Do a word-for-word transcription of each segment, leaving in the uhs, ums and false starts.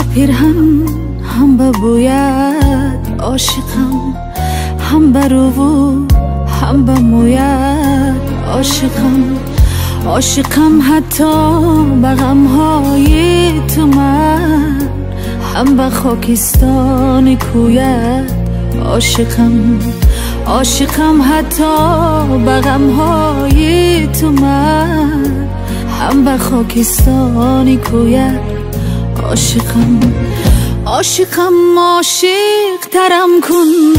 پیرهن هم ببوید عاشقم، هم برو هم بموید عاشقم. عاشقم حتی به غمهای تو من، هم به خاکستان کویت عاشقم. عاشقم حتی به غمهای تو من، هم به خاکستان کویت عاشقم. عاشقم عاشق ترم کن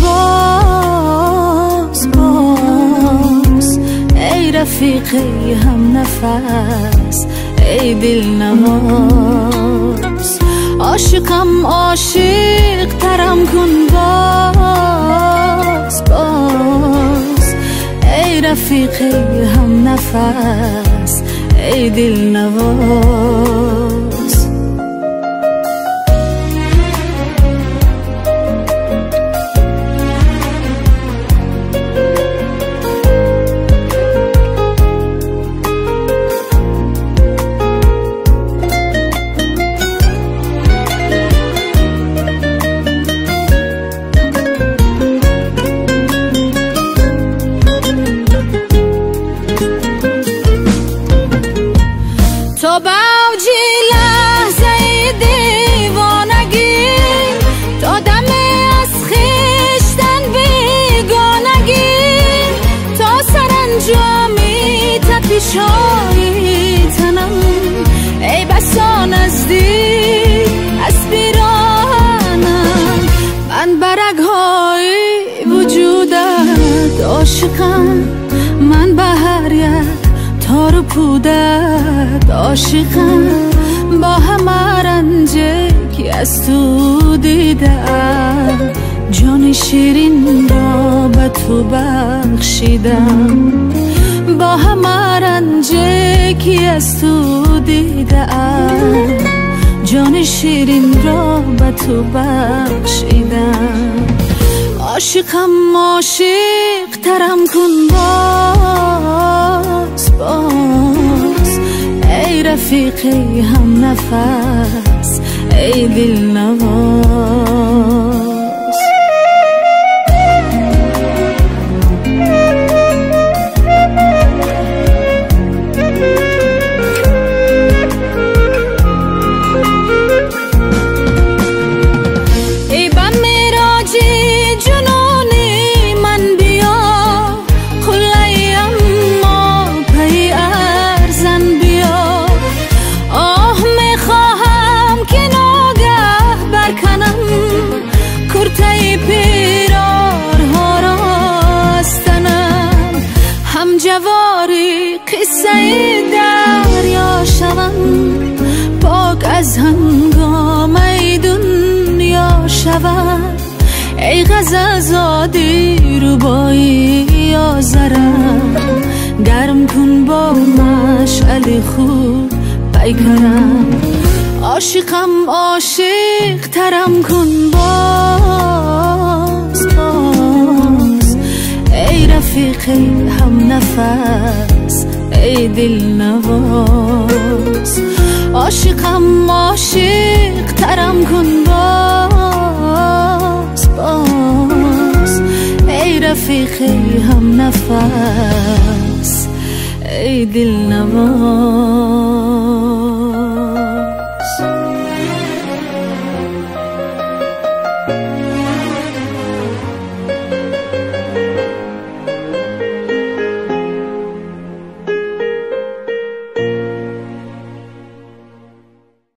باز باز، ای رفیقی هم نفس، ای دل نواز. عاشقم عاشق ترم کن باز باز، ای رفیقی هم نفس، ای دل نواز. تا باوجی لحظه دیوانگی، تا دم از خیشتن بیگانگی، تا سرانجامی تپشای تنم، ای بسا نزدیک از پیرانم. من برگهای وجودت عاشقم، من به هر یک تار و پودت عاشقم. با همه رنجه که از تو دیدم، جان شیرین را به تو بخشیدم. با همه رنجه که از تو دیدم، جان شیرین را به تو بخشیدم. عاشقم عاشق ترم کن باز باز، ای رفیقی هم نفس، ای دل نواز. جواری قصه دریا شوم، پاک از هنگامه دنیا شوم. ای غزل زادی روبایی آزرم، گرم کن با مشعل خوب پیکرم. عاشقم عاشق ترم کن باز باز، ای رفیقی هم نفس، ای دل نواز. عاشقم عاشق ترم کن باز باز، ای رفیقی هم نفس، ای دل نواز.